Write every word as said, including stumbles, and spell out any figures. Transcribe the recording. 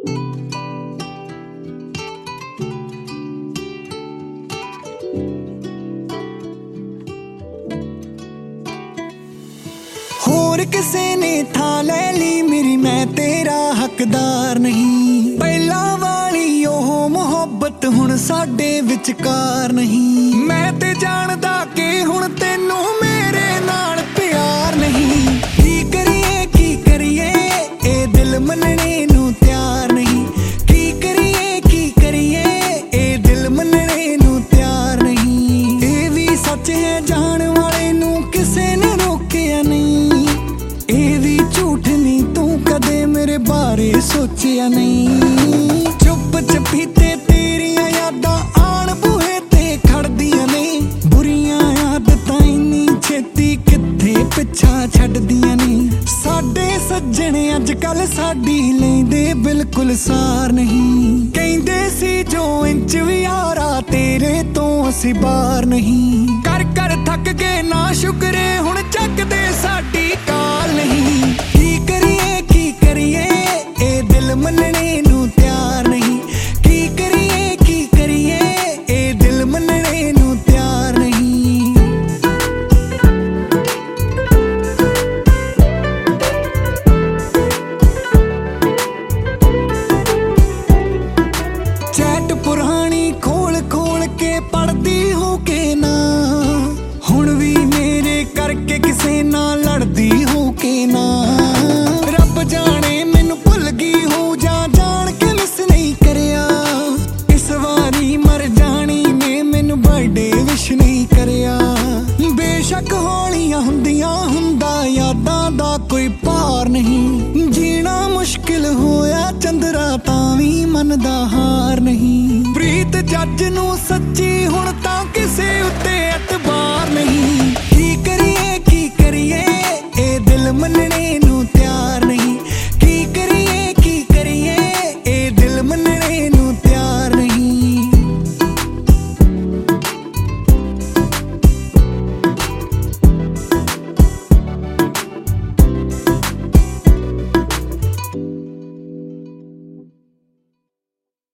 होर किसे ने था ले ली मेरी, मैं तेरा हकदार नहीं। पहला वाली ओह मुहब्बत हुण साडे विचकार नहीं। मैं ते जानदा कि हुण तैनू मेरे नाल प्यार नहीं। की करिए की करिए ए दिल मनने नू तैयार नहीं। की करिए की करिए ए दिल मनने नू तैयार नहीं। ए भी सच है जान वाले नू किसे ने रोकिया नहीं। मेरे बारे सोचिया नहीं। चुप चपीते तेरिया यादां आण बूहे ते खड़दियां ने। बुरियां आदतां इन्नी छेती किथे पिछा छड्डियां ने। साडे सज्जने अज कल साडी लैंदे बिल्कुल सार नहीं। कहंदे सी जो इंच भी यारा तेरे तो असी बार नहीं। कर कर थक गए ना शुक्रे हुण चकदे साडी काल नहीं। की करिए की करिए ए दिल मनने नू तैयार नहीं। की करिए की करिए ए दिल मनने नू तैयार नहीं। चैट पुरानी खोल खोल के पढ़दी हो के ना। हुण भी मेरे करके किसे ना लड़दी हो के ना। रब जाने मैनू भुल गई हो जा जान के मिस नहीं करिया। इस वारी मर जानी ने मैनू बर्थडे विश नहीं करिया। बेशक होलियां हुंदियां हुंदा यादां दा कोई पार नहीं। जीना मुश्किल होया चंदरा तां वी मन दा हार नहीं। प्रीत जज नू सच्ची हुण तां किसे उत्ते एतबार नहीं। की करिए की करिए ए दिल मनने